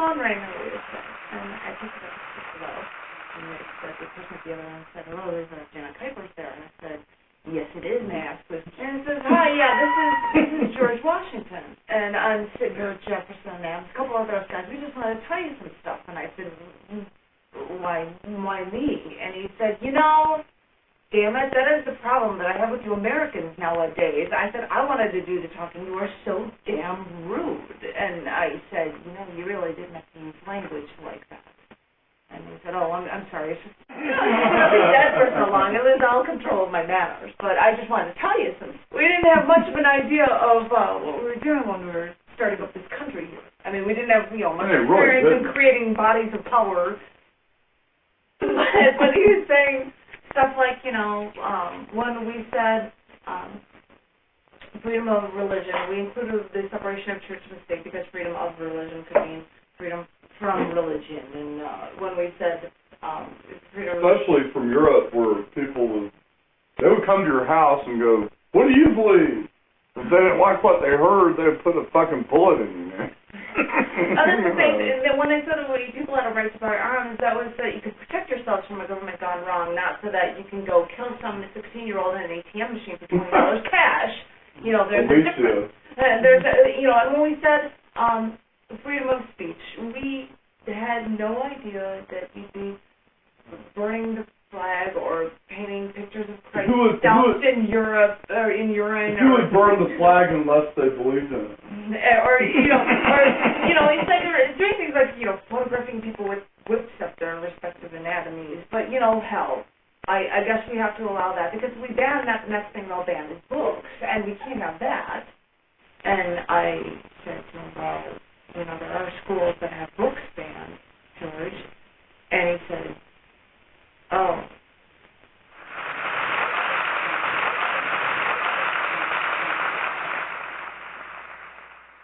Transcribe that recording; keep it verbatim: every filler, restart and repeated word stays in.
on right now, what you're saying. And I picked it up and picked it up. And they said, the person at the other end said, oh, there's a Janet Kuiper's there. And I said, yes, it is, may I ask who's... And it says, hi, yeah, this is this is George Washington. And I'm sitting here with Jefferson and a couple other guys. We just wanted to tell you some stuff. And I said, why, why me? And he said, you know... Damn it, that is the problem that I have with you Americans nowadays. I said, I wanted to do the talking. You are so damn rude. And I said, you know, you really didn't have to use language like that. And he said, oh, I'm, I'm sorry. It's just, you know, I've been dead for so long. It was all control of my manners. But I just wanted to tell you some. We didn't have much of an idea of uh, what we were doing when we were starting up this country here. I mean, we didn't have, you know, much hey, experience really in creating bodies of power. but, but he was saying... Stuff like, you know, um, when we said um, freedom of religion, we included the separation of church and state because freedom of religion could mean freedom from religion. And uh, when we said um, freedom... Especially from Europe, where people would, they would come to your house and go, what do you believe? If they didn't like what they heard, they would put a fucking bullet in you, man. Oh, that's the thing. That when I said well, people had a right to bear arms, that was that you could protect yourselves from a government gone wrong, not so that you can go kill some sixteen-year-old in an A T M machine for twenty dollars cash. You know, there's a difference. Uh, there's, a, you know, and when we said um, freedom of speech, we had no idea that you'd be burning the flag or painting pictures of Christ would, doused in Europe or in urine. Who or would burn the flag unless they believed in it? Or you know, or you know, it's like doing things like you know, photographing people with whips up their respective anatomies. But you know, hell, I, I guess we have to allow that because if we ban that, the next thing they'll ban is books, and we can't have that. And I said to him, well, you know, there are schools that